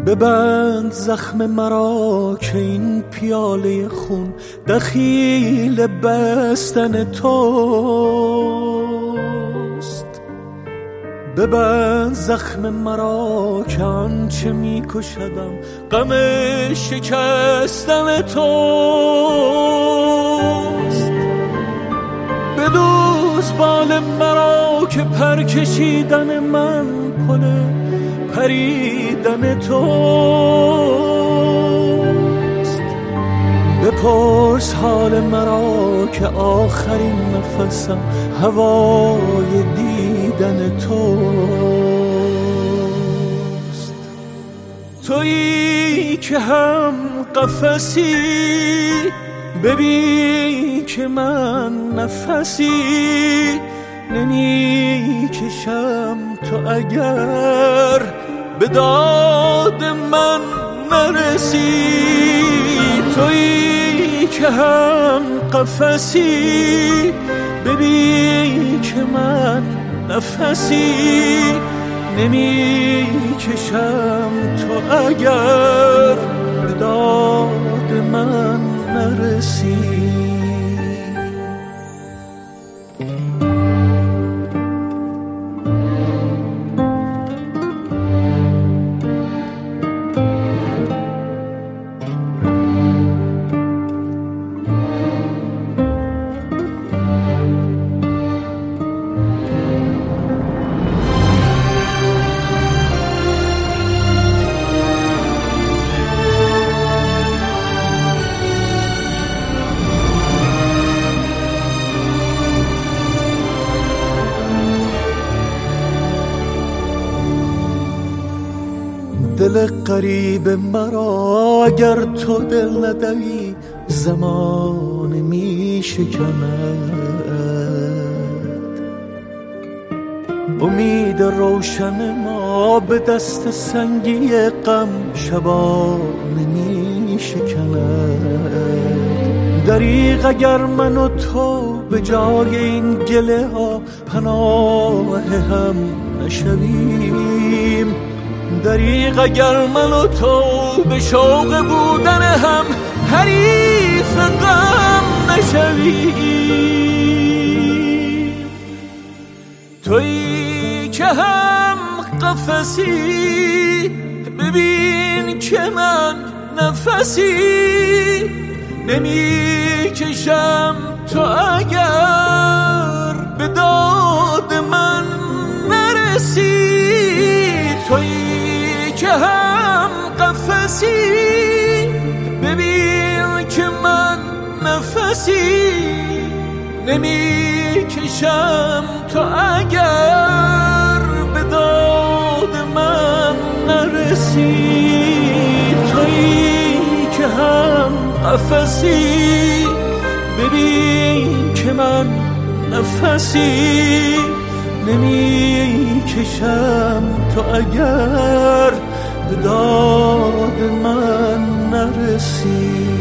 ببند زخم مرا که این پیاله خون دخیل بستن توست. ببند زخم مرا که آنچه میکشدم غم شکستن توست. بدوز بال مرا که پر کشیدن من پل پریدن توست. بپرس حال مرا که آخرین نفسم هوای دیدن توست. تویی که هم قفسی ببین که من نفسی نمی کشم، تو اگر به داد من نرسی. تویی که هم قفسی ببین که من نفسی نمی کشم، تو اگر به داد من نرسی. دل غریب مرا اگر تو دل ندهی زمان می شکند. امید روشن ما به دست سنگی غم شبانه می شکند. دریغ اگر من و تو به جای این گله ها پناه هم نشویم. دریغ اگر من و تو به شوق بودن هم حریف غم نشویم. تویی که هم قفسی ببین که من نفسی نمی کشم، تو اگر به داد من نرسی. تویی که هم قفسی ببین که من نفسی نمی کشم، تو اگر به داد من نرسی. تویی که هم قفسی ببین که من نفسی نمی کشم، تو اگر به داد من نرسی.